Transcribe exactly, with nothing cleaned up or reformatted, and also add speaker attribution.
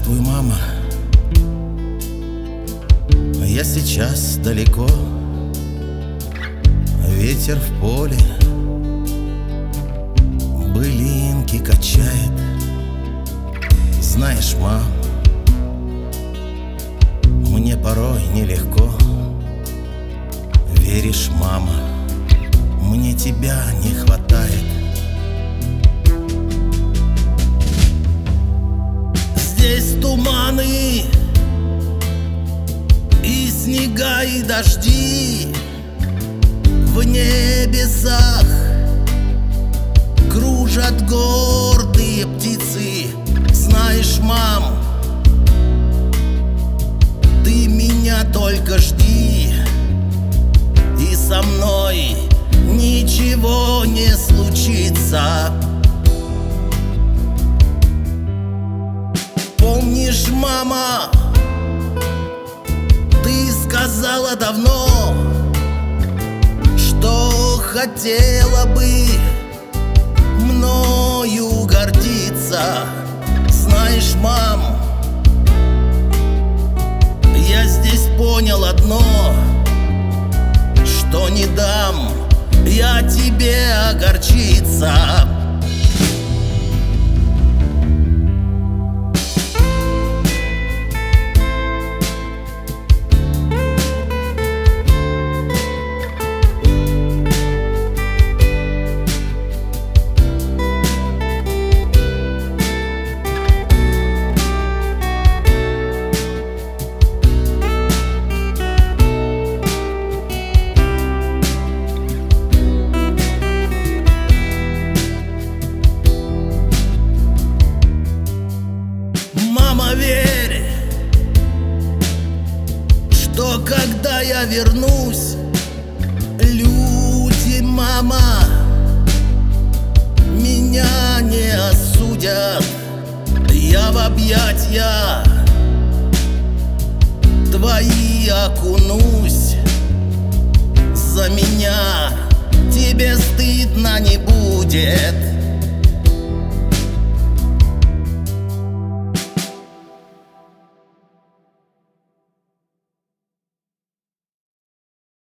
Speaker 1: Здравствуй, мама. Я сейчас далеко. Ветер в поле былинки качает. Знаешь, мам, мне порой нелегко. Веришь, мама, мне тебя не хватает. Здесь туманы и снега, и дожди. В небесах кружат гордые птицы. Знаешь, мам, ты меня только жди, и со мной ничего не случится. Помнишь, мама, ты сказала давно, что хотела бы мною гордиться. Знаешь, мам, я здесь понял одно, что не дам я тебе огорчиться. Мама, верь, что когда я вернусь, люди, мама, меня не осудят. Я в объятья твои окунусь. За меня тебе стыдно не будет.